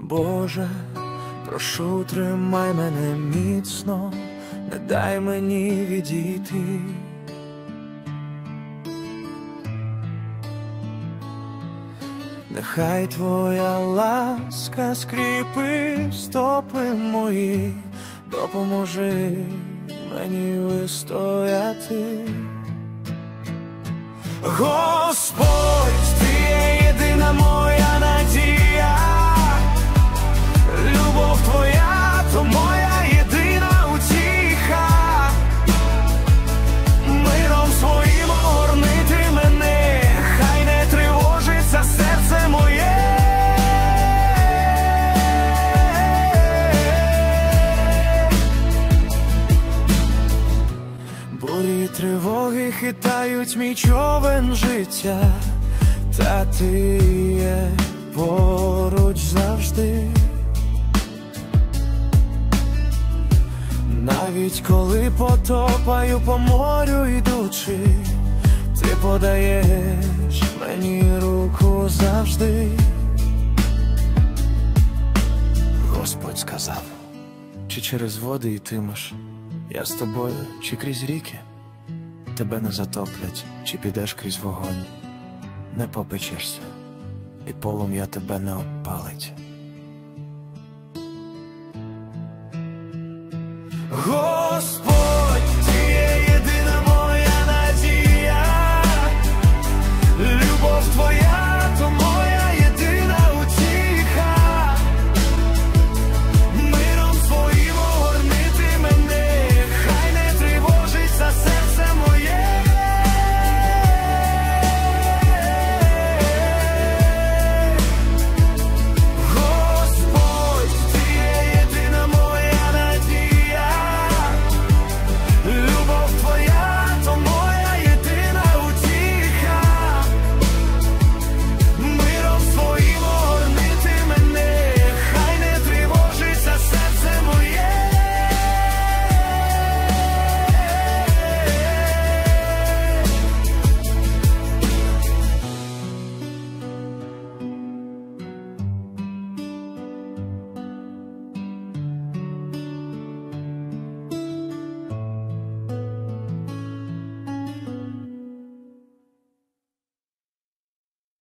Боже, прошу, тримай мене міцно, не дай мені відійти. Нехай Твоя ласка скріпить стопи мої, допоможи мені вистояти. Господь, Ти є єдина моя надія, любов Твоя то моя єдина утіха. Миром своїм огорни Ти мене, хай не тривожиться серце моє. Бурі й тривоги хитають мій човен життя, та Ти є поруч завжди. Навіть коли потопаю по морю йдучи, Ти подаєш мені руку завжди. Господь сказав: чи через води йтимеш, я з тобою, чи крізь ріки, тебе не затоплять, чи підеш крізь вогонь, не попечешся, і полум'я тебе не обпалить.